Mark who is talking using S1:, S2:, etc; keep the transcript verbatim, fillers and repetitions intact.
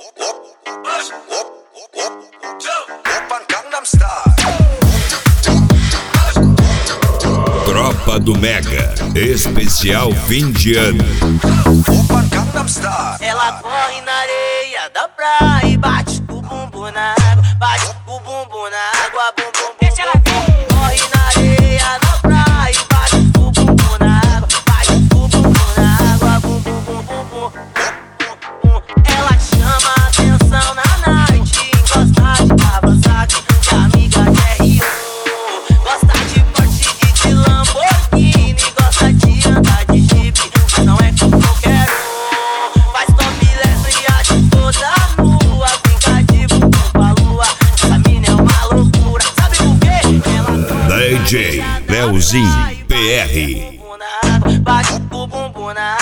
S1: Tropa do Mega, especial fim de ano.
S2: Ela corre na areia da praia e bate o bumbum na água, bate o bumbum na água, bum bum bum. Deixa ela vir. Corre na areia da praia e bate o bumbum na água, bate o bumbum na água, bum bum bum bum bum. Ela chama a atenção na night, gosta de Kawasaki, de amiga de R um, gosta de Porsche e de Lamborghini, gosta de andar de Jeep, mas não é com qualquer um. Faz topless e age toda nua, brinca de bumbum com a lua. Essa mina é uma loucura, sabe por quê? Ela
S1: D J Leozinho P R.
S2: bate o bumbum na